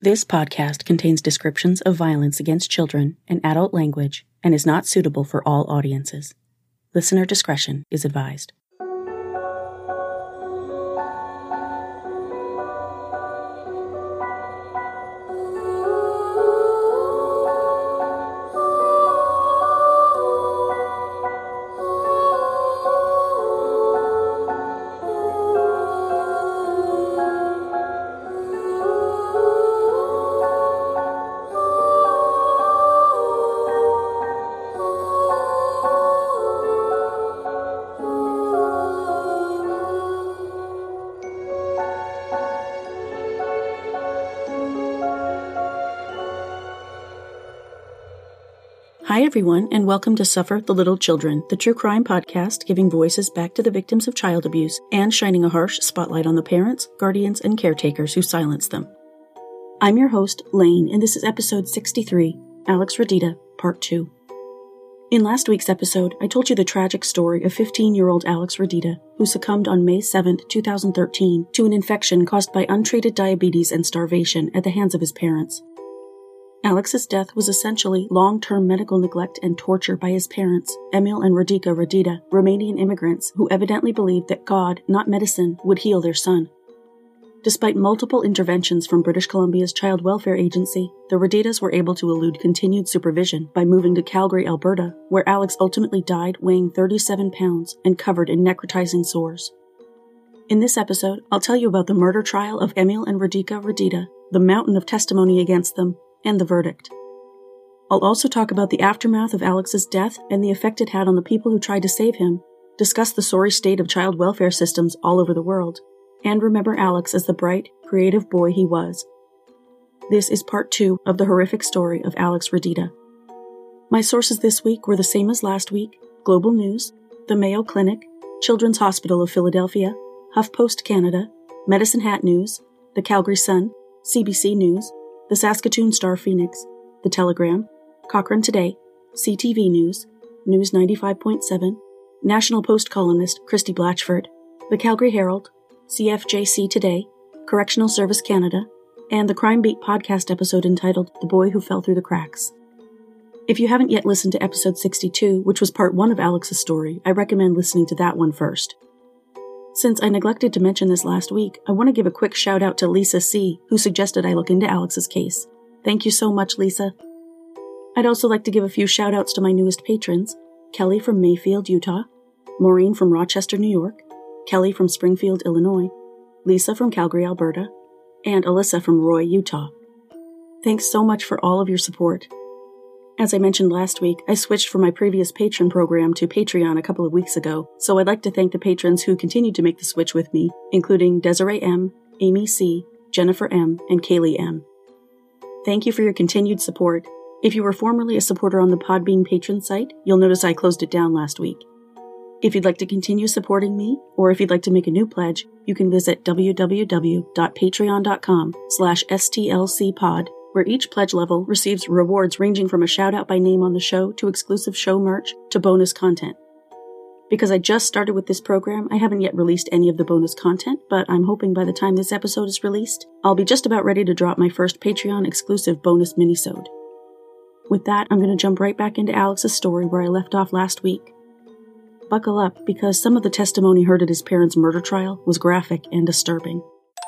This podcast contains descriptions of violence against children and adult language and is not suitable for all audiences. Listener discretion is advised. Hi, everyone, and welcome to Suffer the Little Children, the true crime podcast giving voices back to the victims of child abuse and shining a harsh spotlight on the parents, guardians, and caretakers who silence them. I'm your host, Lane, and this is episode 63, Alex Radita, Part 2. In last week's episode, I told you the tragic story of 15-year-old Alex Radita, who succumbed on May 7, 2013, to an infection caused by untreated diabetes and starvation at the hands of his parents. Alex's death was essentially long-term medical neglect and torture by his parents, Emil and Radhika Radita, Romanian immigrants who evidently believed that God, not medicine, would heal their son. Despite multiple interventions from British Columbia's Child Welfare Agency, the Raditas were able to elude continued supervision by moving to Calgary, Alberta, where Alex ultimately died weighing 37 pounds and covered in necrotizing sores. In this episode, I'll tell you about the murder trial of Emil and Radhika Radita, the mountain of testimony against them, and the verdict. I'll also talk about the aftermath of Alex's death and the effect it had on the people who tried to save him, discuss the sorry state of child welfare systems all over the world, and remember Alex as the bright, creative boy he was. This is part 2 of the horrific story of Alex Radita. My sources this week were the same as last week: Global News, the Mayo Clinic, Children's Hospital of Philadelphia, HuffPost Canada, Medicine Hat News, the Calgary Sun, CBC News, the Saskatoon Star-Phoenix, The Telegram, Cochrane Today, CTV News, News 95.7, National Post columnist Christy Blatchford, The Calgary Herald, CFJC Today, Correctional Service Canada, and the Crime Beat podcast episode entitled The Boy Who Fell Through the Cracks. If you haven't yet listened to episode 62, which was part 1 of Alex's story, I recommend listening to that one first. Since I neglected to mention this last week, I want to give a quick shout out to Lisa C., who suggested I look into Alex's case. Thank you so much, Lisa. I'd also like to give a few shout outs to my newest patrons: Kelly from Mayfield, Utah, Maureen from Rochester, New York, Kelly from Springfield, Illinois, Lisa from Calgary, Alberta, and Alyssa from Roy, Utah. Thanks so much for all of your support. As I mentioned last week, I switched from my previous patron program to Patreon a couple of weeks ago, so I'd like to thank the patrons who continued to make the switch with me, including Desiree M., Amy C., Jennifer M., and Kaylee M. Thank you for your continued support. If you were formerly a supporter on the Podbean patron site, you'll notice I closed it down last week. If you'd like to continue supporting me, or if you'd like to make a new pledge, you can visit www.patreon.com/stlcpod, where each pledge level receives rewards ranging from a shout-out by name on the show to exclusive show merch to bonus content. Because I just started with this program, I haven't yet released any of the bonus content, but I'm hoping by the time this episode is released, I'll be just about ready to drop my first Patreon-exclusive bonus minisode. With that, I'm going to jump right back into Alex's story where I left off last week. Buckle up, because some of the testimony heard at his parents' murder trial was graphic and disturbing.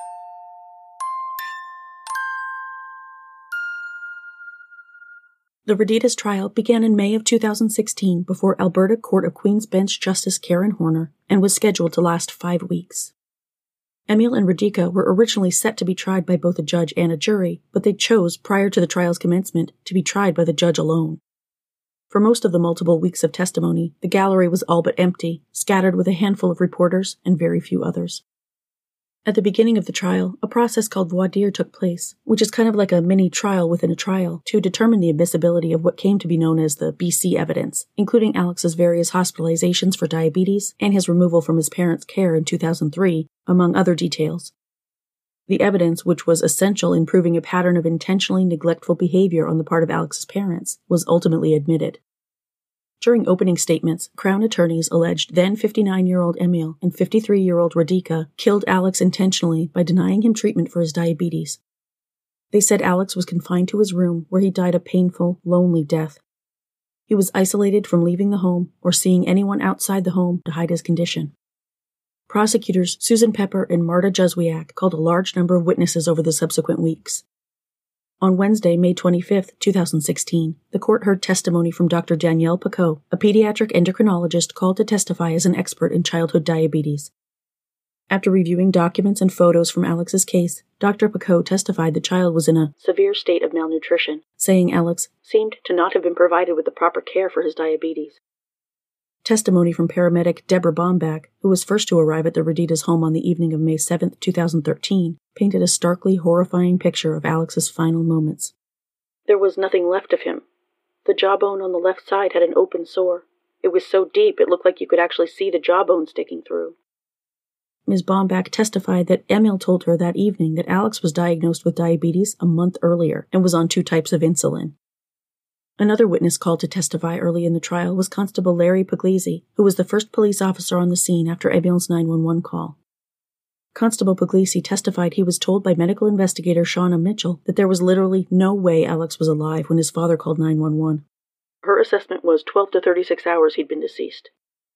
The Raditas trial began in May of 2016 before Alberta Court of Queen's Bench Justice Karen Horner and was scheduled to last 5 weeks. Emil and Radhika were originally set to be tried by both a judge and a jury, but they chose, prior to the trial's commencement, to be tried by the judge alone. For most of the multiple weeks of testimony, the gallery was all but empty, scattered with a handful of reporters and very few others. At the beginning of the trial, a process called voir dire took place, which is kind of like a mini-trial within a trial, to determine the admissibility of what came to be known as the BC evidence, including Alex's various hospitalizations for diabetes and his removal from his parents' care in 2003, among other details. The evidence, which was essential in proving a pattern of intentionally neglectful behavior on the part of Alex's parents, was ultimately admitted. During opening statements, Crown attorneys alleged then 59-year-old Emil and 53-year-old Radhika killed Alex intentionally by denying him treatment for his diabetes. They said Alex was confined to his room where he died a painful, lonely death. He was isolated from leaving the home or seeing anyone outside the home to hide his condition. Prosecutors Susan Pepper and Marta Juzwiak called a large number of witnesses over the subsequent weeks. On Wednesday, May 25, 2016, the court heard testimony from Dr. Danielle Picot, a pediatric endocrinologist called to testify as an expert in childhood diabetes. After reviewing documents and photos from Alex's case, Dr. Picot testified the child was in a severe state of malnutrition, saying Alex seemed to not have been provided with the proper care for his diabetes. Testimony from paramedic Deborah Bombach, who was first to arrive at the Reditas' home on the evening of May 7, 2013, painted a starkly horrifying picture of Alex's final moments. There was nothing left of him. The jawbone on the left side had an open sore. It was so deep it looked like you could actually see the jawbone sticking through. Ms. Bombach testified that Emil told her that evening that Alex was diagnosed with diabetes a month earlier and was on 2 types of insulin. Another witness called to testify early in the trial was Constable Larry Puglisi, who was the first police officer on the scene after Emil's 911 call. Constable Puglisi testified he was told by medical investigator Shauna Mitchell that there was literally no way Alex was alive when his father called 911. Her assessment was 12 to 36 hours he'd been deceased.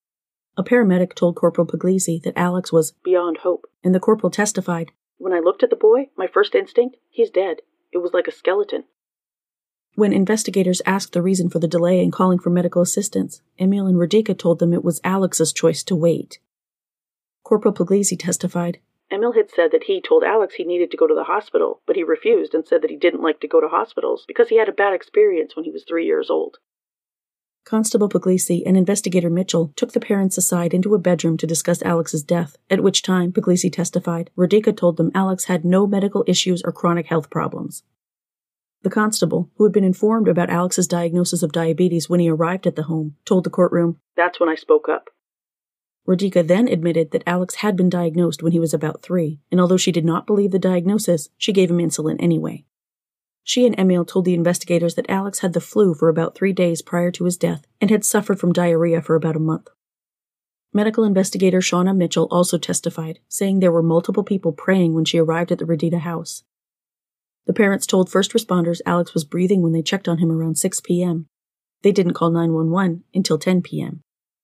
A paramedic told Corporal Puglisi that Alex was beyond hope, and the corporal testified, "When I looked at the boy, my first instinct, he's dead. It was like a skeleton." When investigators asked the reason for the delay in calling for medical assistance, Emil and Radhika told them it was Alex's choice to wait. Corporal Puglisi testified, "Emil had said that he told Alex he needed to go to the hospital, but he refused and said that he didn't like to go to hospitals because he had a bad experience when he was 3 years old." Constable Puglisi and Investigator Mitchell took the parents aside into a bedroom to discuss Alex's death, at which time, Puglisi testified, Radhika told them Alex had no medical issues or chronic health problems. The constable, who had been informed about Alex's diagnosis of diabetes when he arrived at the home, told the courtroom, "That's when I spoke up." Radhika then admitted that Alex had been diagnosed when he was about 3, and although she did not believe the diagnosis, she gave him insulin anyway. She and Emil told the investigators that Alex had the flu for about 3 days prior to his death and had suffered from diarrhea for about a month. Medical investigator Shauna Mitchell also testified, saying there were multiple people praying when she arrived at the Redita house. The parents told first responders Alex was breathing when they checked on him around 6 p.m. They didn't call 911 until 10 p.m.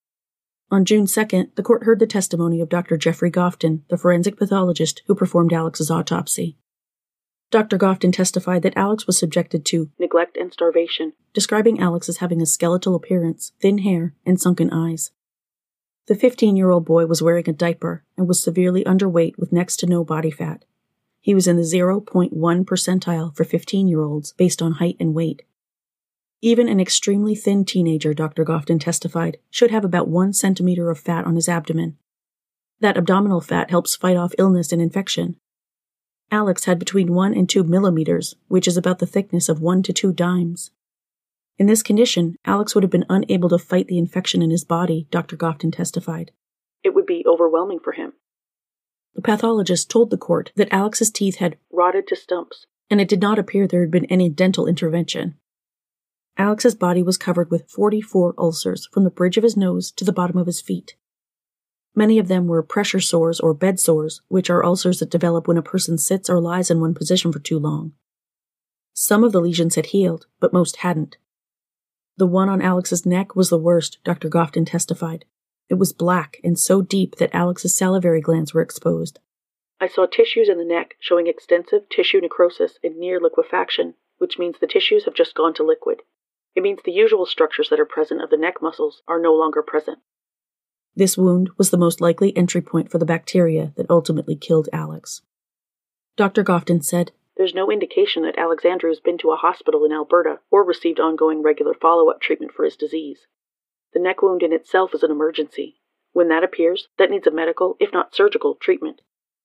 On June 2nd, the court heard the testimony of Dr. Jeffrey Gofton, the forensic pathologist who performed Alex's autopsy. Dr. Gofton testified that Alex was subjected to neglect and starvation, describing Alex as having a skeletal appearance, thin hair, and sunken eyes. The 15-year-old boy was wearing a diaper and was severely underweight with next to no body fat. He was in the 0.1 percentile for 15-year-olds based on height and weight. Even an extremely thin teenager, Dr. Gofton testified, should have about 1 centimeter of fat on his abdomen. That abdominal fat helps fight off illness and infection. Alex had between 1 and 2 millimeters, which is about the thickness of 1 to 2 dimes. In this condition, Alex would have been unable to fight the infection in his body, Dr. Gofton testified. It would be overwhelming for him. The pathologist told the court that Alex's teeth had rotted to stumps, and it did not appear there had been any dental intervention. Alex's body was covered with 44 ulcers from the bridge of his nose to the bottom of his feet. Many of them were pressure sores or bed sores, which are ulcers that develop when a person sits or lies in one position for too long. Some of the lesions had healed, but most hadn't. The one on Alex's neck was the worst, Dr. Gofton testified. It was black and so deep that Alex's salivary glands were exposed. I saw tissues in the neck showing extensive tissue necrosis and near liquefaction, which means the tissues have just gone to liquid. It means the usual structures that are present of the neck muscles are no longer present. This wound was the most likely entry point for the bacteria that ultimately killed Alex. Dr. Gofton said, "There's no indication that Alex Andrews been to a hospital in Alberta or received ongoing regular follow-up treatment for his disease. The neck wound in itself is an emergency. When that appears, that needs a medical, if not surgical, treatment."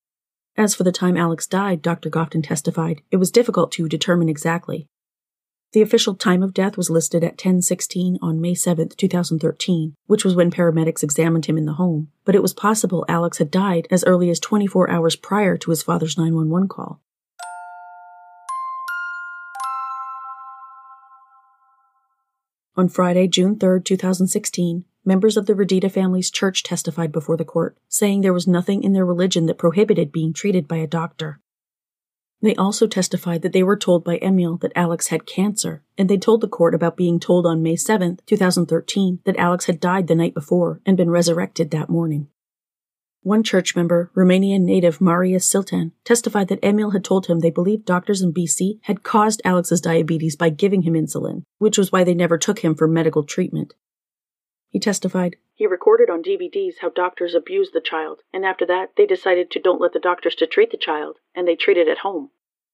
As for the time Alex died, Dr. Gofton testified, it was difficult to determine exactly. The official time of death was listed at 10:16 on May 7, 2013, which was when paramedics examined him in the home, but it was possible Alex had died as early as 24 hours prior to his father's 911 call. On Friday, June 3, 2016, members of the Redita family's church testified before the court, saying there was nothing in their religion that prohibited being treated by a doctor. They also testified that they were told by Emil that Alex had cancer, and they told the court about being told on May 7, 2013, that Alex had died the night before and been resurrected that morning. One church member, Romanian native Marius Siltan, testified that Emil had told him they believed doctors in BC had caused Alex's diabetes by giving him insulin, which was why they never took him for medical treatment. He testified, "He recorded on DVDs how doctors abused the child, and after that they decided to don't let the doctors to treat the child, and they treated at home."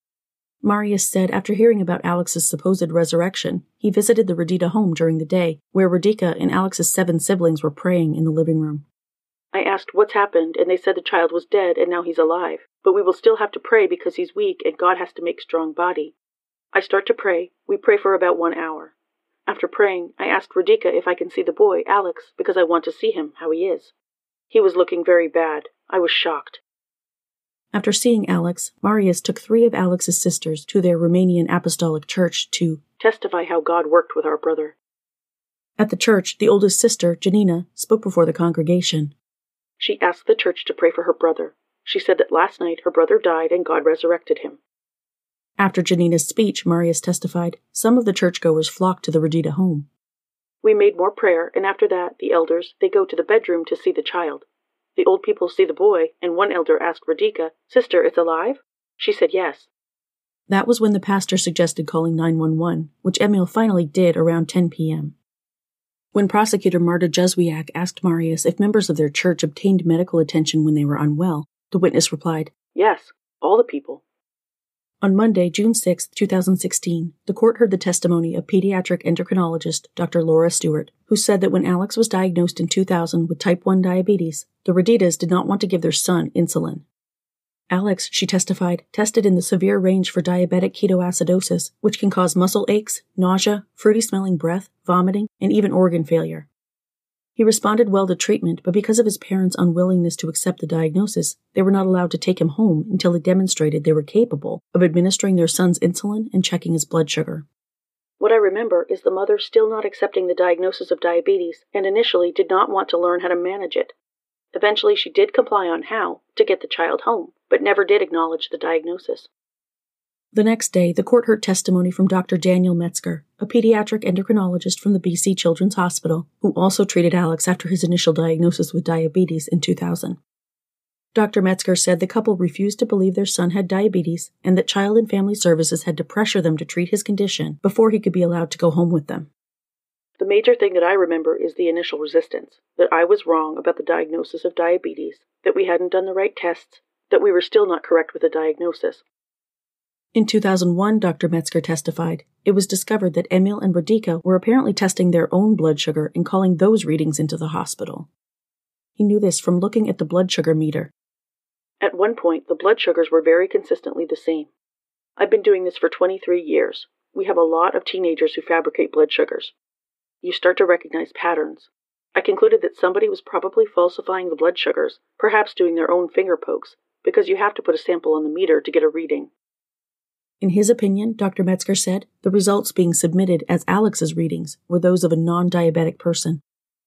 Marius said after hearing about Alex's supposed resurrection, he visited the Radita home during the day, where Radika and Alex's 7 siblings were praying in the living room. "I asked what's happened, and they said the child was dead and now he's alive, but we will still have to pray because he's weak and God has to make strong body. I start to pray. We pray for about 1 hour. After praying, I asked Radika if I can see the boy, Alex, because I want to see him, how he is. He was looking very bad. I was shocked." After seeing Alex, Marius took 3 of Alex's sisters to their Romanian Apostolic Church to testify how God worked with our brother. At the church, the oldest sister, Janina, spoke before the congregation. She asked the church to pray for her brother. She said that last night her brother died and God resurrected him. After Janina's speech, Marius testified, some of the churchgoers flocked to the Radita home. "We made more prayer, and after that, the elders, they go to the bedroom to see the child. The old people see the boy, and one elder asked Radika, 'Sister, it's alive?' She said yes." That was when the pastor suggested calling 911, which Emil finally did around 10 p.m. When prosecutor Marta Jezwiak asked Marius if members of their church obtained medical attention when they were unwell, the witness replied, "Yes, all the people." On Monday, June 6, 2016, the court heard the testimony of pediatric endocrinologist Dr. Laura Stewart, who said that when Alex was diagnosed in 2000 with type 1 diabetes, the Raditas did not want to give their son insulin. Alex, she testified, tested in the severe range for diabetic ketoacidosis, which can cause muscle aches, nausea, fruity-smelling breath, vomiting, and even organ failure. He responded well to treatment, but because of his parents' unwillingness to accept the diagnosis, they were not allowed to take him home until they demonstrated they were capable of administering their son's insulin and checking his blood sugar. "What I remember is the mother still not accepting the diagnosis of diabetes and initially did not want to learn how to manage it. Eventually she did comply on how to get the child home, but never did acknowledge the diagnosis." The next day, the court heard testimony from Dr. Daniel Metzger, a pediatric endocrinologist from the BC Children's Hospital, who also treated Alex after his initial diagnosis with diabetes in 2000. Dr. Metzger said the couple refused to believe their son had diabetes and that Child and Family Services had to pressure them to treat his condition before he could be allowed to go home with them. "The major thing that I remember is the initial resistance, that I was wrong about the diagnosis of diabetes, that we hadn't done the right tests, that we were still not correct with the diagnosis." In 2001, Dr. Metzger testified, it was discovered that Emil and Radika were apparently testing their own blood sugar and calling those readings into the hospital. He knew this from looking at the blood sugar meter. "At one point, the blood sugars were very consistently the same. I've been doing this for 23 years. We have a lot of teenagers who fabricate blood sugars. You start to recognize patterns. I concluded that somebody was probably falsifying the blood sugars, perhaps doing their own finger pokes, because you have to put a sample on the meter to get a reading." In his opinion, Dr. Metzger said, the results being submitted as Alex's readings were those of a non-diabetic person.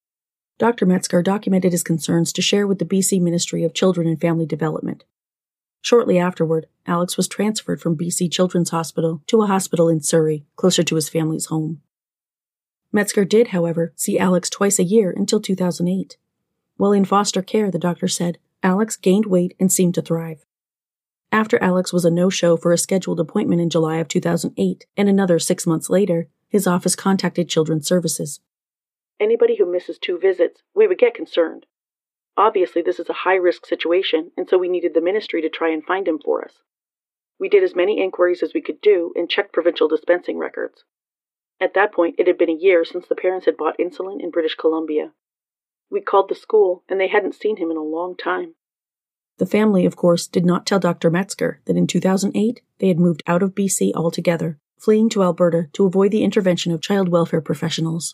Dr. Metzger documented his concerns to share with the BC Ministry of Children and Family Development. Shortly afterward, Alex was transferred from BC Children's Hospital to a hospital in Surrey, closer to his family's home. Metzger did, however, see Alex twice a year until 2008. While in foster care, the doctor said, Alex gained weight and seemed to thrive. After Alex was a no-show for a scheduled appointment in July of 2008, and another 6 months later, his office contacted Children's Services. "Anybody who misses 2 visits, we would get concerned. Obviously, this is a high-risk situation, and so we needed the ministry to try and find him for us. We did as many inquiries as we could do and checked provincial dispensing records. At that point, it had been a year since the parents had bought insulin in British Columbia. We called the school, and they hadn't seen him in a long time." The family, of course, did not tell Dr. Metzger that in 2008 they had moved out of BC altogether, fleeing to Alberta to avoid the intervention of child welfare professionals.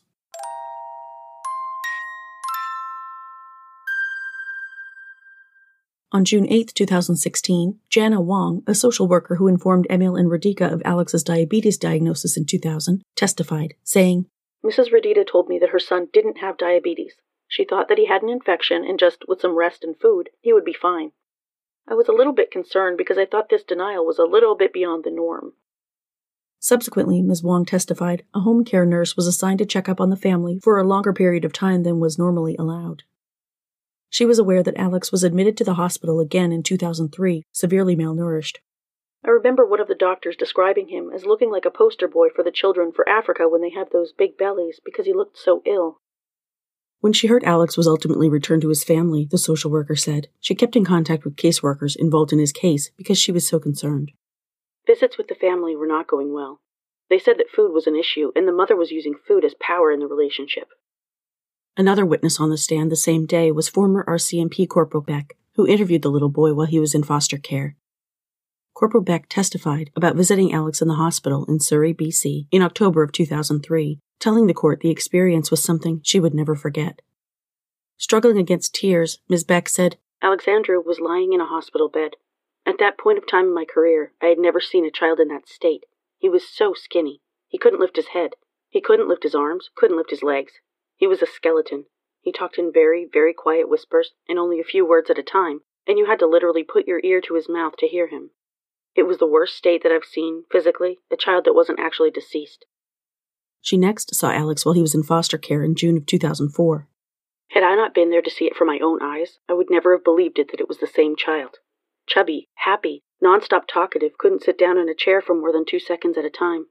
On June 8, 2016, Jana Wong, a social worker who informed Emil and Radika of Alex's diabetes diagnosis in 2000, testified, saying, "Mrs. Radita told me that her son didn't have diabetes. She thought that he had an infection and just with some rest and food, he would be fine. I was a little bit concerned because I thought this denial was a little bit beyond the norm. Subsequently, Ms. Wong testified a home care nurse was assigned to check up on the family for a longer period of time than was normally allowed. She was aware that Alex was admitted to the hospital again in 2003, severely malnourished. I remember one of the doctors describing him as looking like a poster boy for the children for Africa when they have those big bellies because he looked so ill. When she heard Alex was ultimately returned to his family, the social worker said, she kept in contact with caseworkers involved in his case because she was so concerned. Visits with the family were not going well. They said that food was an issue, and the mother was using food as power in the relationship. Another witness on the stand the same day was former RCMP Corporal Beck, who interviewed the little boy while he was in foster care. Corporal Beck testified about visiting Alex in the hospital in Surrey, BC, in October of 2003, telling the court the experience was something she would never forget. Struggling against tears, Ms. Beck said, Alexandru was lying in a hospital bed. At that point of time in my career, I had never seen a child in that state. He was so skinny. He couldn't lift his head. He couldn't lift his arms, couldn't lift his legs. He was a skeleton. He talked in very, very quiet whispers and only a few words at a time, and you had to literally put your ear to his mouth to hear him. It was the worst state that I've seen, physically, a child that wasn't actually deceased. She next saw Alex while he was in foster care in June of 2004. Had I not been there to see it from my own eyes, I would never have believed it that it was the same child. Chubby, happy, non-stop talkative, couldn't sit down in a chair for more than 2 seconds at a time.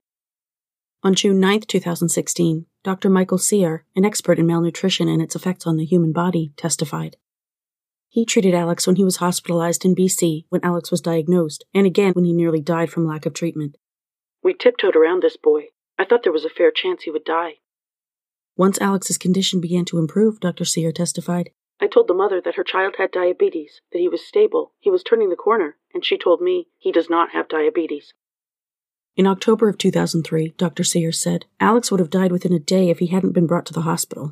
On June 9, 2016, Dr. Michael Sear, an expert in malnutrition and its effects on the human body, testified. He treated Alex when he was hospitalized in BC when Alex was diagnosed, and again when he nearly died from lack of treatment. We tiptoed around this boy. I thought there was a fair chance he would die. Once Alex's condition began to improve, Dr. Sear testified, I told the mother that her child had diabetes, that he was stable, he was turning the corner, and she told me he does not have diabetes. In October of 2003, Dr. Sear said, Alex would have died within a day if he hadn't been brought to the hospital.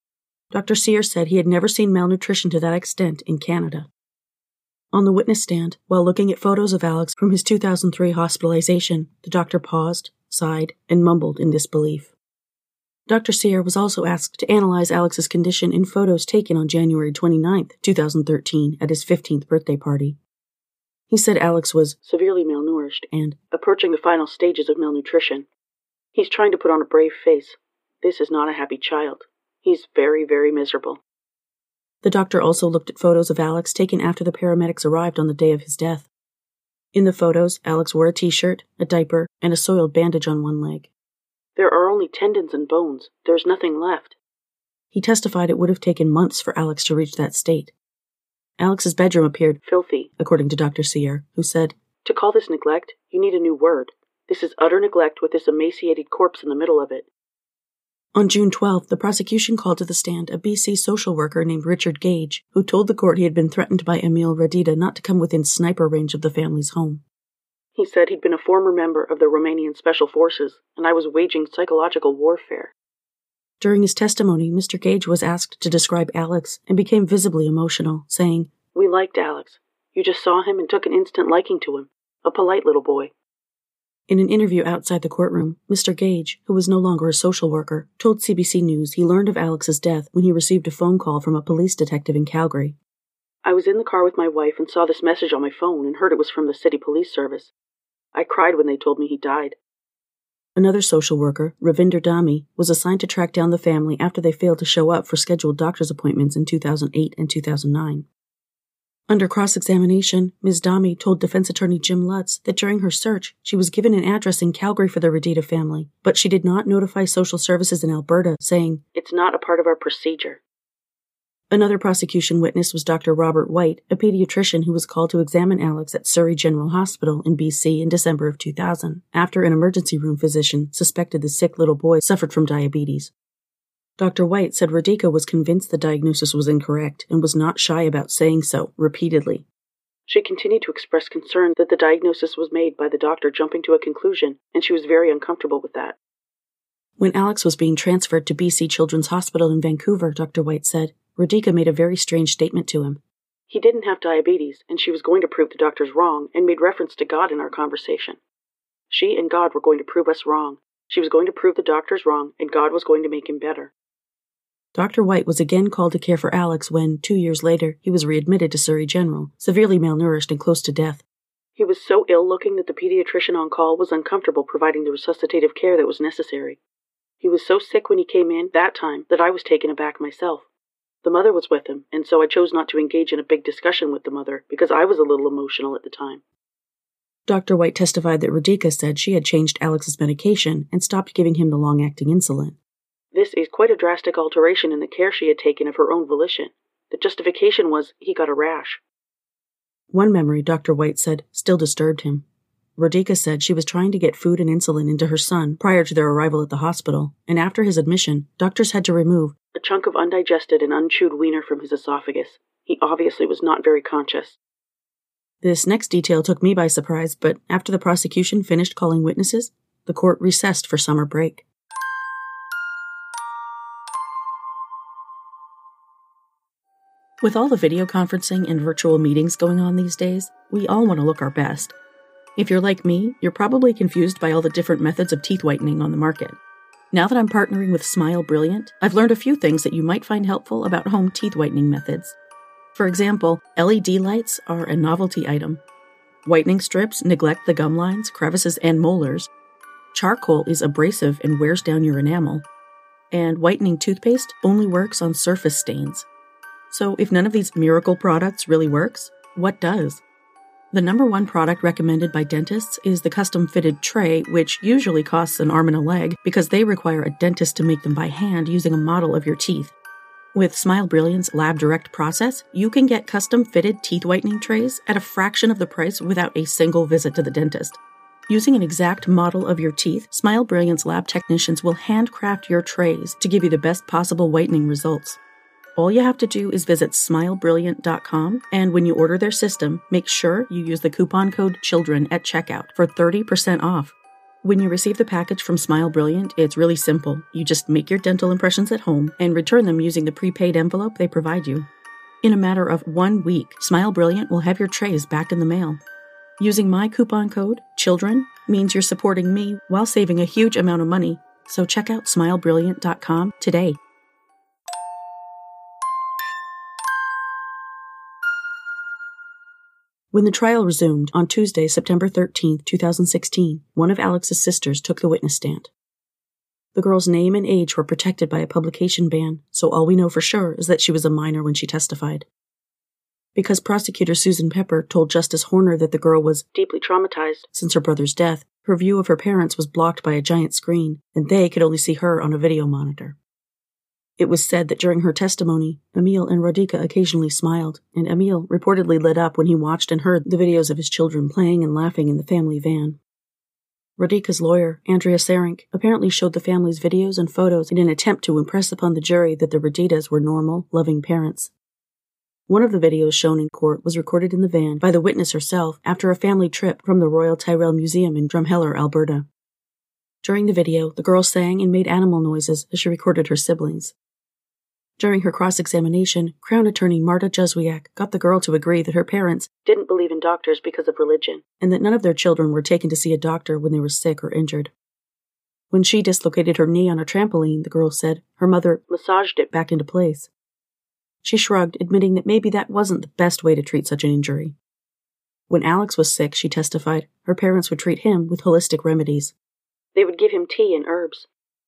Dr. Sear said he had never seen malnutrition to that extent in Canada. On the witness stand, while looking at photos of Alex from his 2003 hospitalization, the doctor paused, sighed, and mumbled in disbelief. Dr. Sear was also asked to analyze Alex's condition in photos taken on January 29, 2013, at his 15th birthday party. He said Alex was severely malnourished and approaching the final stages of malnutrition. He's trying to put on a brave face. This is not a happy child. He's very, very miserable. The doctor also looked at photos of Alex taken after the paramedics arrived on the day of his death. In the photos, Alex wore a t-shirt, a diaper, and a soiled bandage on one leg. There are only tendons and bones. There's nothing left. He testified it would have taken months for Alex to reach that state. Alex's bedroom appeared filthy, according to Dr. Sear, who said, To call this neglect, you need a new word. This is utter neglect with this emaciated corpse in the middle of it. On June 12th, the prosecution called to the stand a BC social worker named Richard Gage, who told the court he had been threatened by Emil Radita not to come within sniper range of the family's home. He said he'd been a former member of the Romanian Special Forces, and I was waging psychological warfare. During his testimony, Mr. Gage was asked to describe Alex and became visibly emotional, saying, We liked Alex. You just saw him and took an instant liking to him. A polite little boy. In an interview outside the courtroom, Mr. Gage, who was no longer a social worker, told CBC News he learned of Alex's death when he received a phone call from a police detective in Calgary. I was in the car with my wife and saw this message on my phone and heard it was from the city police service. I cried when they told me he died. Another social worker, Ravinder Dhami, was assigned to track down the family after they failed to show up for scheduled doctor's appointments in 2008 and 2009. Under cross-examination, Ms. Dhami told defense attorney Jim Lutz that during her search, she was given an address in Calgary for the Radita family, but she did not notify social services in Alberta, saying, It's not a part of our procedure. Another prosecution witness was Dr. Robert White, a pediatrician who was called to examine Alex at Surrey General Hospital in BC in December of 2000, after an emergency room physician suspected the sick little boy suffered from diabetes. Dr. White said Radika was convinced the diagnosis was incorrect and was not shy about saying so repeatedly. She continued to express concern that the diagnosis was made by the doctor jumping to a conclusion, and she was very uncomfortable with that. When Alex was being transferred to BC Children's Hospital in Vancouver, Dr. White said, Radika made a very strange statement to him. He didn't have diabetes, and she was going to prove the doctors wrong, and made reference to God in our conversation. She and God were going to prove us wrong. She was going to prove the doctors wrong, and God was going to make him better. Dr. White was again called to care for Alex when, 2 years later, he was readmitted to Surrey General, severely malnourished and close to death. He was so ill-looking that the pediatrician on call was uncomfortable providing the resuscitative care that was necessary. He was so sick when he came in that time that I was taken aback myself. The mother was with him, and so I chose not to engage in a big discussion with the mother because I was a little emotional at the time. Dr. White testified that Radhika said she had changed Alex's medication and stopped giving him the long-acting insulin. This is quite a drastic alteration in the care she had taken of her own volition. The justification was he got a rash. One memory, Dr. White said, still disturbed him. Radhika said she was trying to get food and insulin into her son prior to their arrival at the hospital, and after his admission, doctors had to remove a chunk of undigested and unchewed wiener from his esophagus. He obviously was not very conscious. This next detail took me by surprise, but after the prosecution finished calling witnesses, the court recessed for summer break. With all the video conferencing and virtual meetings going on these days, we all want to look our best. If you're like me, you're probably confused by all the different methods of teeth whitening on the market. Now that I'm partnering with Smile Brilliant, I've learned a few things that you might find helpful about home teeth whitening methods. For example, LED lights are a novelty item. Whitening strips neglect the gum lines, crevices, and molars. Charcoal is abrasive and wears down your enamel. And whitening toothpaste only works on surface stains. So if none of these miracle products really works, what does? The number one product recommended by dentists is the custom-fitted tray, which usually costs an arm and a leg because they require a dentist to make them by hand using a model of your teeth. With Smile Brilliant's Lab Direct process, you can get custom-fitted teeth whitening trays at a fraction of the price without a single visit to the dentist. Using an exact model of your teeth, Smile Brilliant's lab technicians will handcraft your trays to give you the best possible whitening results. All you have to do is visit smilebrilliant.com, and when you order their system, make sure you use the coupon code CHILDREN at checkout for 30% off. When you receive the package from Smile Brilliant, it's really simple. You just make your dental impressions at home and return them using the prepaid envelope they provide you. In a matter of 1 week, Smile Brilliant will have your trays back in the mail. Using my coupon code, CHILDREN, means you're supporting me while saving a huge amount of money, so check out smilebrilliant.com today. When the trial resumed on Tuesday, September 13, 2016, one of Alex's sisters took the witness stand. The girl's name and age were protected by a publication ban, so all we know for sure is that she was a minor when she testified. Because prosecutor Susan Pepper told Justice Horner that the girl was deeply traumatized since her brother's death, her view of her parents was blocked by a giant screen, and they could only see her on a video monitor. It was said that during her testimony, Emil and Radhika occasionally smiled, and Emil reportedly lit up when he watched and heard the videos of his children playing and laughing in the family van. Radhika's lawyer, Andrea Sarink, apparently showed the family's videos and photos in an attempt to impress upon the jury that the Raditas were normal, loving parents. One of the videos shown in court was recorded in the van by the witness herself after a family trip from the Royal Tyrrell Museum in Drumheller, Alberta. During the video, the girl sang and made animal noises as she recorded her siblings. During her cross-examination, Crown Attorney Marta Jezwiak got the girl to agree that her parents didn't believe in doctors because of religion, and that none of their children were taken to see a doctor when they were sick or injured. When she dislocated her knee on a trampoline, the girl said, her mother massaged it back into place. She shrugged, admitting that maybe that wasn't the best way to treat such an injury. When Alex was sick, she testified, her parents would treat him with holistic remedies. They would give him tea and herbs.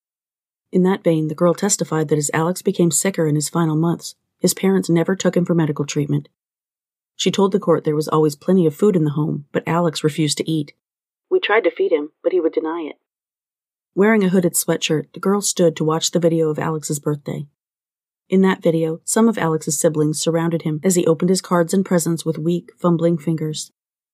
In that vein, the girl testified that as Alex became sicker in his final months, his parents never took him for medical treatment. She told the court there was always plenty of food in the home, but Alex refused to eat. We tried to feed him, but he would deny it. Wearing a hooded sweatshirt, the girl stood to watch the video of Alex's birthday. In that video, some of Alex's siblings surrounded him as he opened his cards and presents with weak, fumbling fingers.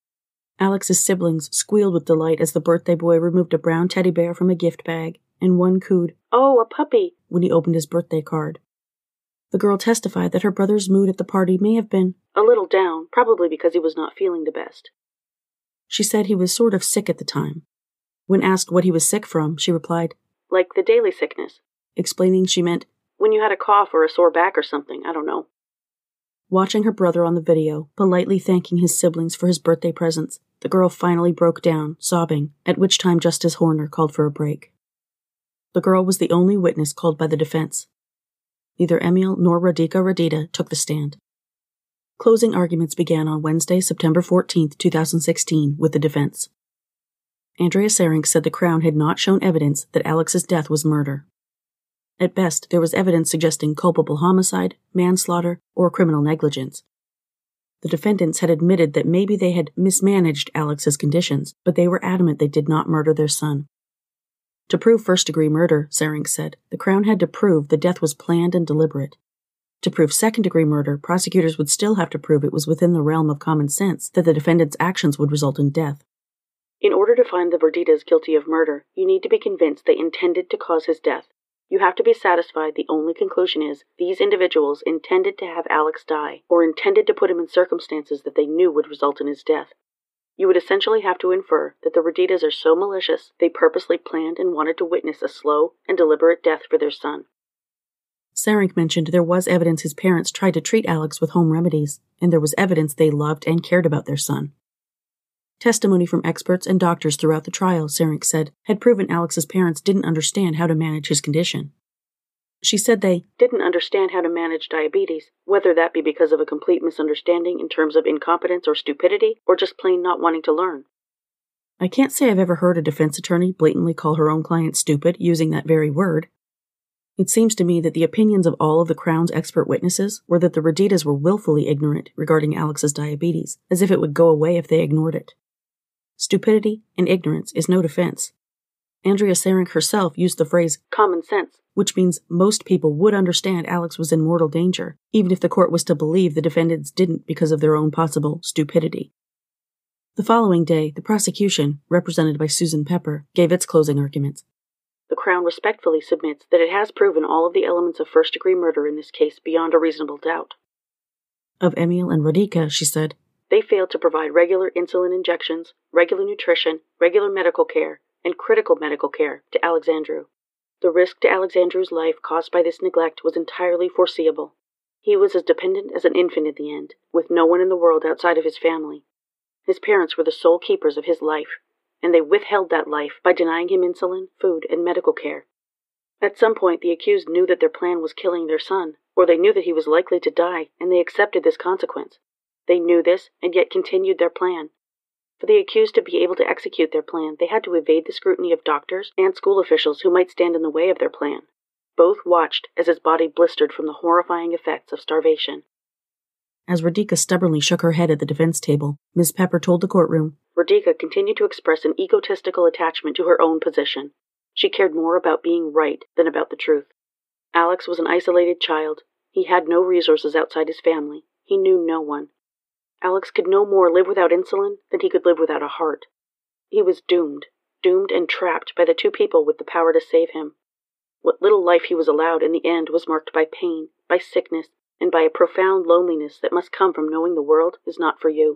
Alex's siblings squealed with delight as the birthday boy removed a brown teddy bear from a gift bag, and one cooed, "Oh, a puppy," when he opened his birthday card. The girl testified that her brother's mood at the party may have been a little down, probably because he was not feeling the best. She said he was sort of sick at the time. When asked what he was sick from, she replied, "Like the daily sickness," explaining she meant, when you had a cough or a sore back or something, I don't know. Watching her brother on the video, politely thanking his siblings for his birthday presents, the girl finally broke down, sobbing, at which time Justice Horner called for a break. The girl was the only witness called by the defense. neither Emil nor Radhika Radita took the stand. Closing arguments began on Wednesday, September 14, 2016, with the defense. Andrea Saring said the Crown had not shown evidence that Alex's death was murder. At best, there was evidence suggesting culpable homicide, manslaughter, or criminal negligence. The defendants had admitted that maybe they had mismanaged Alex's conditions, but they were adamant they did not murder their son. To prove first-degree murder, Saring said, the Crown had to prove the death was planned and deliberate. To prove second-degree murder, prosecutors would still have to prove it was within the realm of common sense that the defendant's actions would result in death. In order to find the Raditas guilty of murder, you need to be convinced they intended to cause his death. You have to be satisfied the only conclusion is these individuals intended to have Alex die, or intended to put him in circumstances that they knew would result in his death. You would essentially have to infer that the Raditas are so malicious they purposely planned and wanted to witness a slow and deliberate death for their son. Saring mentioned there was evidence his parents tried to treat Alex with home remedies, and there was evidence they loved and cared about their son. Testimony from experts and doctors throughout the trial, Saring said, had proven Alex's parents didn't understand how to manage his condition. She said they didn't understand how to manage diabetes, whether that be because of a complete misunderstanding in terms of incompetence or stupidity, or just plain not wanting to learn. I can't say I've ever heard a defense attorney blatantly call her own client stupid using that very word. It seems to me that the opinions of all of the Crown's expert witnesses were that the Raditas were willfully ignorant regarding Alex's diabetes, as if it would go away if they ignored it. Stupidity and ignorance is no defense. Andrea Saring herself used the phrase common sense, which means most people would understand Alex was in mortal danger, even if the court was to believe the defendants didn't because of their own possible stupidity. The following day, the prosecution, represented by Susan Pepper, gave its closing arguments. The Crown respectfully submits that it has proven all of the elements of first-degree murder in this case beyond a reasonable doubt. Of Emil and Radhika, she said, they failed to provide regular insulin injections, regular nutrition, regular medical care, and critical medical care to Alexandru. The risk to Alexandru's life caused by this neglect was entirely foreseeable. He was as dependent as an infant in the end, with no one in the world outside of his family. His parents were the sole keepers of his life, and they withheld that life by denying him insulin, food, and medical care. At some point, the accused knew that their plan was killing their son, or they knew that he was likely to die, and they accepted this consequence. They knew this, and yet continued their plan. For the accused to be able to execute their plan, they had to evade the scrutiny of doctors and school officials who might stand in the way of their plan. Both watched as his body blistered from the horrifying effects of starvation. As Radhika stubbornly shook her head at the defense table, Ms. Pepper told the courtroom, Radhika continued to express an egotistical attachment to her own position. She cared more about being right than about the truth. Alex was an isolated child. He had no resources outside his family. He knew no one. Alex could no more live without insulin than he could live without a heart. He was doomed and trapped by the two people with the power to save him. What little life he was allowed in the end was marked by pain, by sickness, and by a profound loneliness that must come from knowing the world is not for you.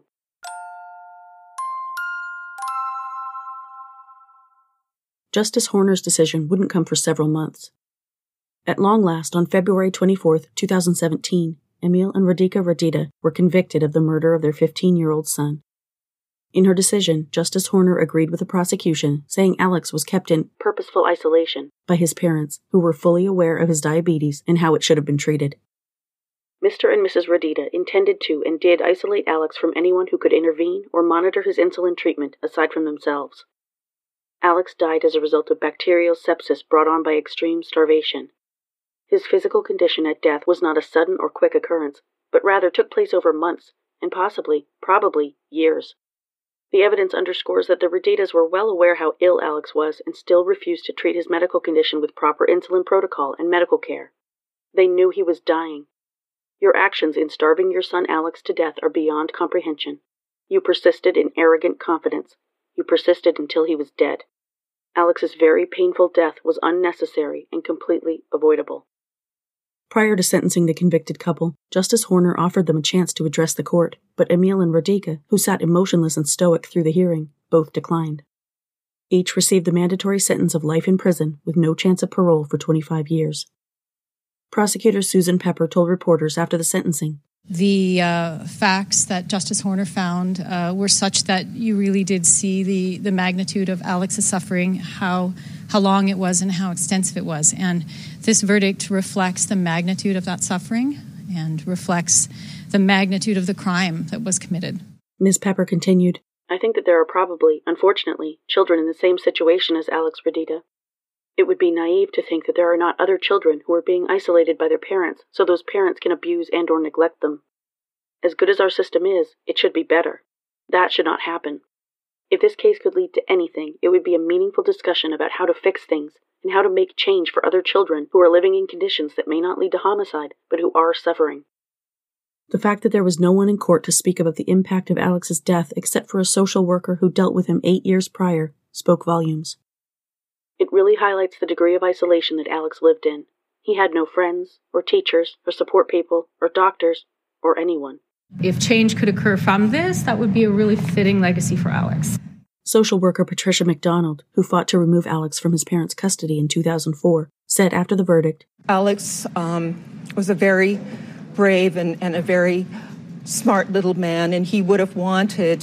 Justice Horner's decision wouldn't come for several months. At long last, on February 24, 2017, Emil and Radhika Radita were convicted of the murder of their 15-year-old son. In her decision, Justice Horner agreed with the prosecution, saying Alex was kept in purposeful isolation by his parents, who were fully aware of his diabetes and how it should have been treated. Mr. and Mrs. Radita intended to and did isolate Alex from anyone who could intervene or monitor his insulin treatment aside from themselves. Alex died as a result of bacterial sepsis brought on by extreme starvation. His physical condition at death was not a sudden or quick occurrence, but rather took place over months, and probably, years. The evidence underscores that the Raditas were well aware how ill Alex was and still refused to treat his medical condition with proper insulin protocol and medical care. They knew he was dying. Your actions in starving your son Alex to death are beyond comprehension. You persisted in arrogant confidence. You persisted until he was dead. Alex's very painful death was unnecessary and completely avoidable. Prior to sentencing the convicted couple, Justice Horner offered them a chance to address the court, but Emil and Radhika, who sat emotionless and stoic through the hearing, both declined. Each received the mandatory sentence of life in prison with no chance of parole for 25 years. Prosecutor Susan Pepper told reporters after the sentencing, The facts that Justice Horner found were such that you really did see the magnitude of Alex's suffering, how long it was and how extensive it was. And this verdict reflects the magnitude of that suffering and reflects the magnitude of the crime that was committed. Ms. Pepper continued, I think that there are probably, unfortunately, children in the same situation as Alex Radita. It would be naive to think that there are not other children who are being isolated by their parents so those parents can abuse and or neglect them. As good as our system is, it should be better. That should not happen. If this case could lead to anything, it would be a meaningful discussion about how to fix things and how to make change for other children who are living in conditions that may not lead to homicide, but who are suffering. The fact that there was no one in court to speak about the impact of Alex's death except for a social worker who dealt with him 8 years prior spoke volumes. It really highlights the degree of isolation that Alex lived in. He had no friends, or teachers, or support people, or doctors, or anyone. If change could occur from this, that would be a really fitting legacy for Alex. Social worker Patricia McDonald, who fought to remove Alex from his parents' custody in 2004, said after the verdict, Alex was a very brave and a very smart little man, and he would have wanted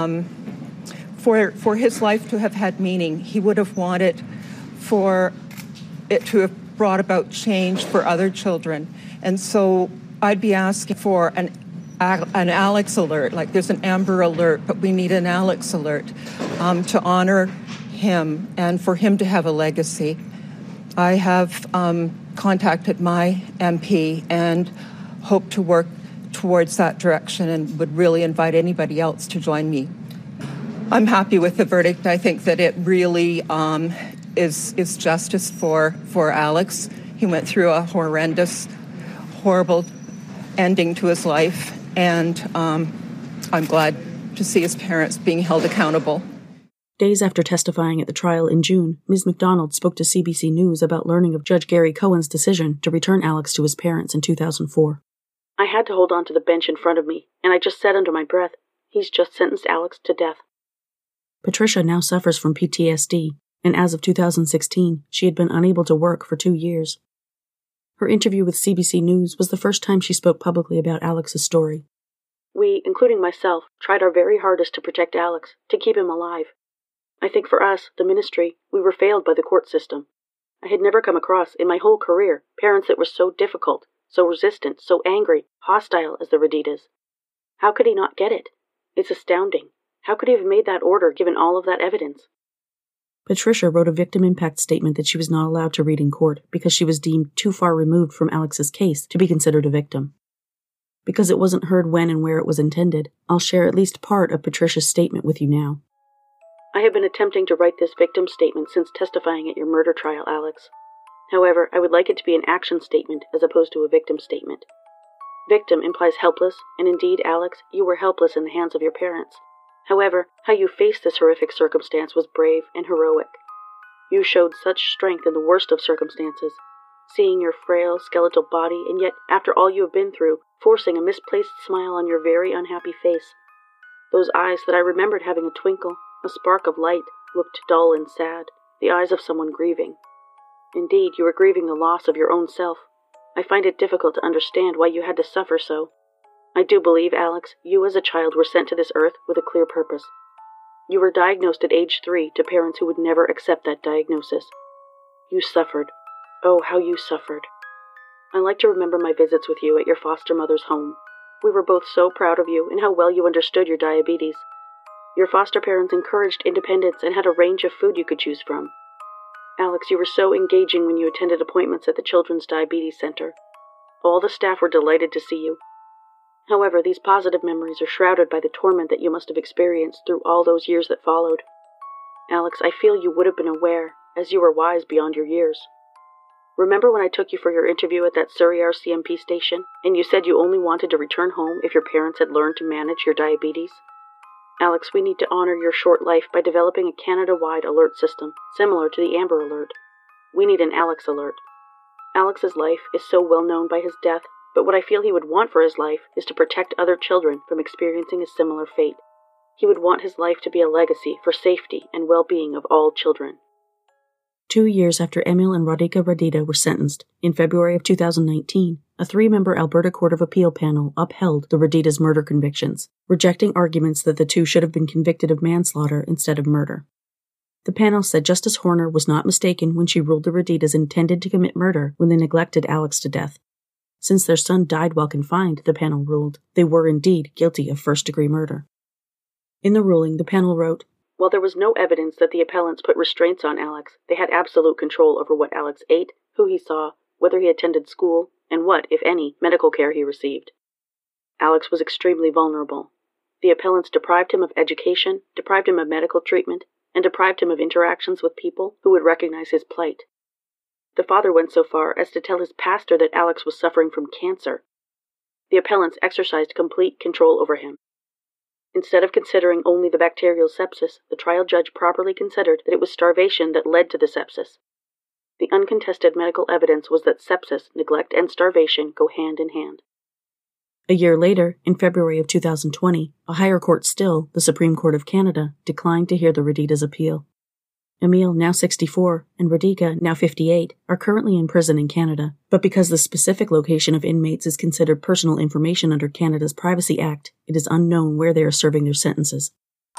for his life to have had meaning. He would have wanted for it to have brought about change for other children. And so I'd be asking for an Alex alert, like there's an Amber alert, but we need an Alex alert to honor him and for him to have a legacy. I have contacted my MP and hope to work towards that direction and would really invite anybody else to join me. I'm happy with the verdict. I think that it really is justice for Alex. He went through a horrible ending to his life, and I'm glad to see his parents being held accountable. Days after testifying at the trial in June, Ms. McDonald spoke to CBC News about learning of Judge Gary Cohen's decision to return Alex to his parents in 2004. I had to hold on to the bench in front of me, and I just said under my breath, he's just sentenced Alex to death. Patricia now suffers from PTSD, and as of 2016, she had been unable to work for 2 years. Her interview with CBC News was the first time she spoke publicly about Alex's story. We, including myself, tried our very hardest to protect Alex, to keep him alive. I think for us, the ministry, we were failed by the court system. I had never come across, in my whole career, parents that were so difficult, so resistant, so angry, hostile as the Raditas. How could he not get it? It's astounding. How could he have made that order given all of that evidence? Patricia wrote a victim impact statement that she was not allowed to read in court because she was deemed too far removed from Alex's case to be considered a victim. Because it wasn't heard when and where it was intended, I'll share at least part of Patricia's statement with you now. I have been attempting to write this victim statement since testifying at your murder trial, Alex. However, I would like it to be an action statement as opposed to a victim statement. Victim implies helpless, and indeed, Alex, you were helpless in the hands of your parents. However, how you faced this horrific circumstance was brave and heroic. You showed such strength in the worst of circumstances, seeing your frail, skeletal body, and yet, after all you have been through, forcing a misplaced smile on your very unhappy face. Those eyes that I remembered having a twinkle, a spark of light, looked dull and sad, the eyes of someone grieving. Indeed, you were grieving the loss of your own self. I find it difficult to understand why you had to suffer so. I do believe, Alex, you as a child were sent to this earth with a clear purpose. You were diagnosed at age 3 to parents who would never accept that diagnosis. You suffered. Oh, how you suffered. I like to remember my visits with you at your foster mother's home. We were both so proud of you and how well you understood your diabetes. Your foster parents encouraged independence and had a range of food you could choose from. Alex, you were so engaging when you attended appointments at the Children's Diabetes Center. All the staff were delighted to see you. However, these positive memories are shrouded by the torment that you must have experienced through all those years that followed. Alex, I feel you would have been aware, as you were wise beyond your years. Remember when I took you for your interview at that Surrey RCMP station, and you said you only wanted to return home if your parents had learned to manage your diabetes? Alex, we need to honor your short life by developing a Canada-wide alert system, similar to the Amber Alert. We need an Alex Alert. Alex's life is so well known by his death, but what I feel he would want for his life is to protect other children from experiencing a similar fate. He would want his life to be a legacy for safety and well-being of all children. 2 years after Emil and Radhika Radita were sentenced, in February of 2019, a 3-member Alberta Court of Appeal panel upheld the Roditas' murder convictions, rejecting arguments that the two should have been convicted of manslaughter instead of murder. The panel said Justice Horner was not mistaken when she ruled the Roditas intended to commit murder when they neglected Alex to death. Since their son died while confined, the panel ruled, they were indeed guilty of first-degree murder. In the ruling, the panel wrote, "While there was no evidence that the appellants put restraints on Alex, they had absolute control over what Alex ate, who he saw, whether he attended school, and what, if any, medical care he received. Alex was extremely vulnerable. The appellants deprived him of education, deprived him of medical treatment, and deprived him of interactions with people who would recognize his plight. The father went so far as to tell his pastor that Alex was suffering from cancer. The appellants exercised complete control over him. Instead of considering only the bacterial sepsis, the trial judge properly considered that it was starvation that led to the sepsis. The uncontested medical evidence was that sepsis, neglect, and starvation go hand in hand." A year later, in February of 2020, a higher court still, the Supreme Court of Canada, declined to hear the Roditas' appeal. Emil, now 64, and Radhika, now 58, are currently in prison in Canada, but because the specific location of inmates is considered personal information under Canada's Privacy Act, it is unknown where they are serving their sentences.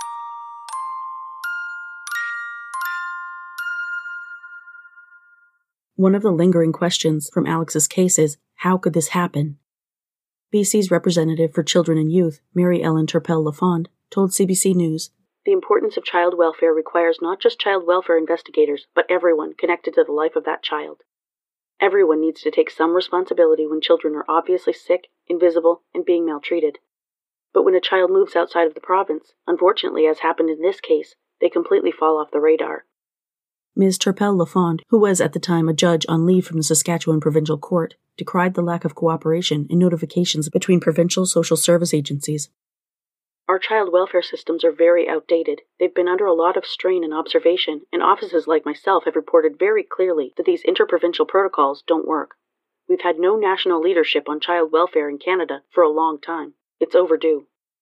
One of the lingering questions from Alex's case is, how could this happen? BC's representative for children and youth, Mary Ellen Turpel-Lafond, told CBC News, "The importance of child welfare requires not just child welfare investigators, but everyone connected to the life of that child. Everyone needs to take some responsibility when children are obviously sick, invisible, and being maltreated. But when a child moves outside of the province, unfortunately, as happened in this case, they completely fall off the radar." Ms. Turpel-Lafond, who was at the time a judge on leave from the Saskatchewan Provincial Court, decried the lack of cooperation in notifications between provincial social service agencies. "Our child welfare systems are very outdated. They've been under a lot of strain and observation, and offices like myself have reported very clearly that these interprovincial protocols don't work. We've had no national leadership on child welfare in Canada for a long time. It's overdue."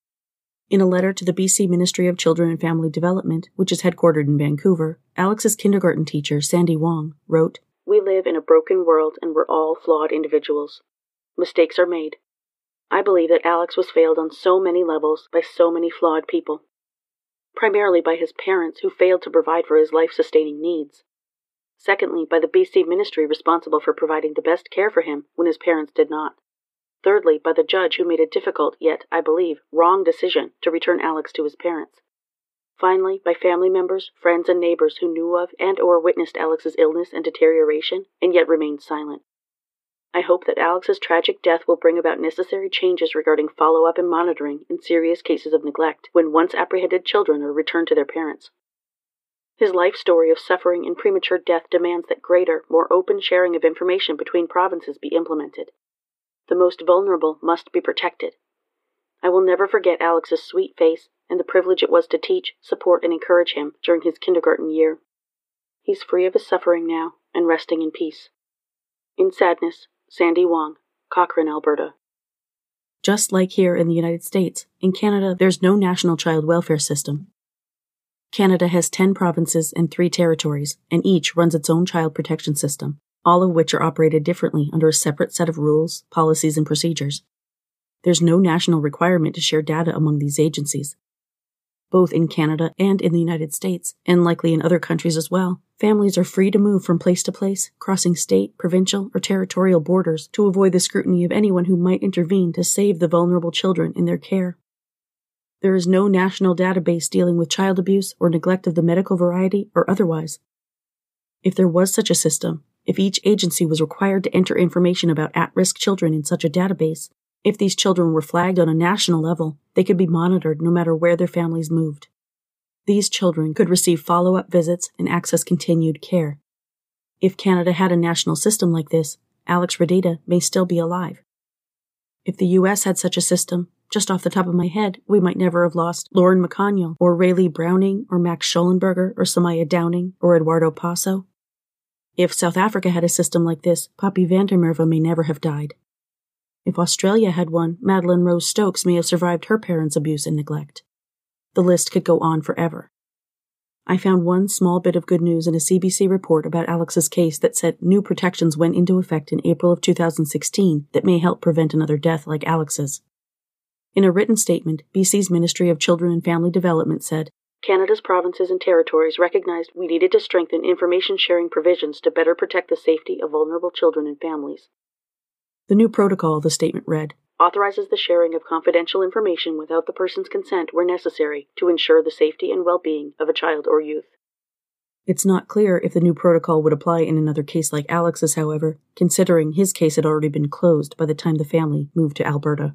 In a letter to the BC Ministry of Children and Family Development, which is headquartered in Vancouver, Alex's kindergarten teacher, Sandy Wong, wrote, "We live in a broken world and we're all flawed individuals. Mistakes are made. I believe that Alex was failed on so many levels by so many flawed people. Primarily by his parents who failed to provide for his life-sustaining needs. Secondly, by the BC Ministry responsible for providing the best care for him when his parents did not. Thirdly, by the judge who made a difficult, yet, I believe, wrong decision to return Alex to his parents. Finally, by family members, friends, and neighbors who knew of and or witnessed Alex's illness and deterioration, and yet remained silent. I hope that Alex's tragic death will bring about necessary changes regarding follow-up and monitoring in serious cases of neglect when once apprehended children are returned to their parents. His life story of suffering and premature death demands that greater, more open sharing of information between provinces be implemented. The most vulnerable must be protected. I will never forget Alex's sweet face and the privilege it was to teach, support, and encourage him during his kindergarten year. He's free of his suffering now and resting in peace. In sadness, Sandy Wong, Cochrane, Alberta." Just like here in the United States, in Canada there's no national child welfare system. Canada has 10 provinces and 3 territories, and each runs its own child protection system, all of which are operated differently under a separate set of rules, policies, and procedures. There's no national requirement to share data among these agencies. Both in Canada and in the United States, and likely in other countries as well, families are free to move from place to place, crossing state, provincial, or territorial borders to avoid the scrutiny of anyone who might intervene to save the vulnerable children in their care. There is no national database dealing with child abuse or neglect of the medical variety or otherwise. If there was such a system, if each agency was required to enter information about at-risk children in such a database, if these children were flagged on a national level, they could be monitored no matter where their families moved. These children could receive follow-up visits and access continued care. If Canada had a national system like this, Alex Rodita may still be alive. If the U.S. had such a system, just off the top of my head, we might never have lost Lauren McConnell, or Rayleigh Browning, or Max Schollenberger, or Samaya Downing, or Eduardo Passo. If South Africa had a system like this, Poppy van der Merwe may never have died. If Australia had one, Madeleine Rose Stokes may have survived her parents' abuse and neglect. The list could go on forever. I found one small bit of good news in a CBC report about Alex's case that said new protections went into effect in April of 2016 that may help prevent another death like Alex's. In a written statement, BC's Ministry of Children and Family Development said, Canada's provinces and territories recognized we needed to strengthen information-sharing provisions to better protect the safety of vulnerable children and families. The new protocol, the statement read, authorizes the sharing of confidential information without the person's consent where necessary to ensure the safety and well-being of a child or youth. It's not clear if the new protocol would apply in another case like Alex's, however, considering his case had already been closed by the time the family moved to Alberta.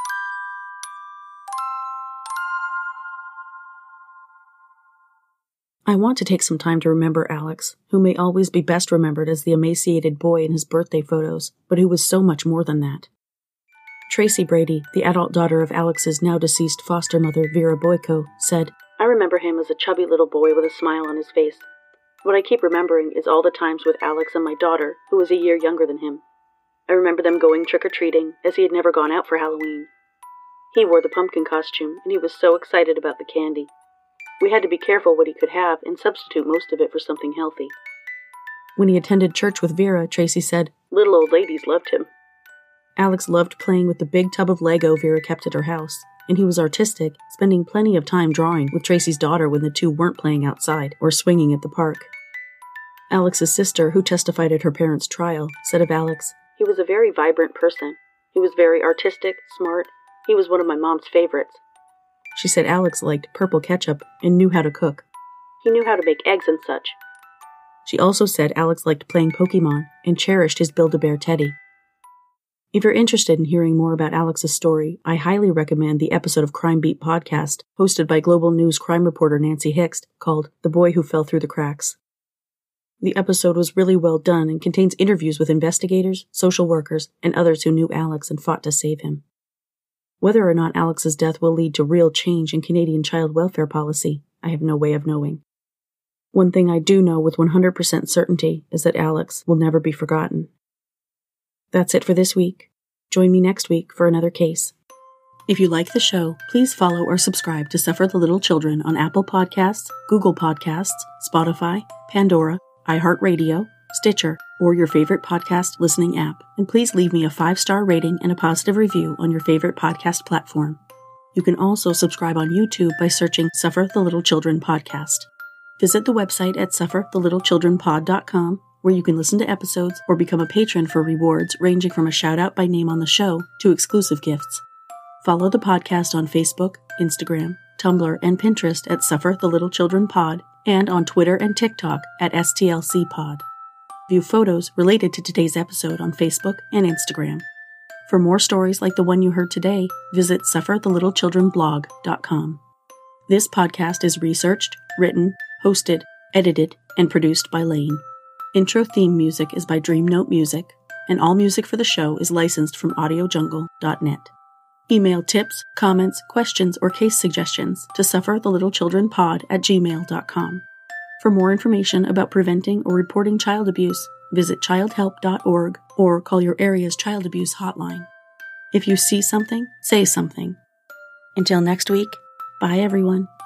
I want to take some time to remember Alex, who may always be best remembered as the emaciated boy in his birthday photos, but who was so much more than that. Tracy Brady, the adult daughter of Alex's now-deceased foster mother Vera Boyko, said, I remember him as a chubby little boy with a smile on his face. What I keep remembering is all the times with Alex and my daughter, who was a year younger than him. I remember them going trick-or-treating, as he had never gone out for Halloween. He wore the pumpkin costume, and he was so excited about the candy. We had to be careful what he could have and substitute most of it for something healthy. When he attended church with Vera, Tracy said, little old ladies loved him. Alex loved playing with the big tub of Lego Vera kept at her house, and he was artistic, spending plenty of time drawing with Tracy's daughter when the two weren't playing outside or swinging at the park. Alex's sister, who testified at her parents' trial, said of Alex, he was a very vibrant person. He was very artistic, smart. He was one of my mom's favorites. She said Alex liked purple ketchup and knew how to cook. He knew how to make eggs and such. She also said Alex liked playing Pokemon and cherished his Build-A-Bear teddy. If you're interested in hearing more about Alex's story, I highly recommend the episode of Crime Beat podcast hosted by Global News crime reporter Nancy Hixt called The Boy Who Fell Through the Cracks. The episode was really well done and contains interviews with investigators, social workers, and others who knew Alex and fought to save him. Whether or not Alex's death will lead to real change in Canadian child welfare policy, I have no way of knowing. One thing I do know with 100% certainty is that Alex will never be forgotten. That's it for this week. Join me next week for another case. If you like the show, please follow or subscribe to Suffer the Little Children on Apple Podcasts, Google Podcasts, Spotify, Pandora, iHeartRadio, Stitcher, or your favorite podcast listening app. And please leave me a 5-star rating and a positive review on your favorite podcast platform. You can also subscribe on YouTube by searching Suffer the Little Children Podcast. Visit the website at sufferthelittlechildrenpod.com, where you can listen to episodes or become a patron for rewards ranging from a shout-out by name on the show to exclusive gifts. Follow the podcast on Facebook, Instagram, Tumblr, and Pinterest at Suffer the Little Children Pod, and on Twitter and TikTok at STLC Pod. View photos related to today's episode on Facebook and Instagram. For more stories like the one you heard today, visit sufferthelittlechildrenblog.com. This podcast is researched, written, hosted, edited, and produced by Lane. Intro theme music is by Dreamnote Music, and all music for the show is licensed from audiojungle.net. Email tips, comments, questions, or case suggestions to sufferthelittlechildrenpod@gmail.com. For more information about preventing or reporting child abuse, visit childhelp.org or call your area's child abuse hotline. If you see something, say something. Until next week, bye everyone.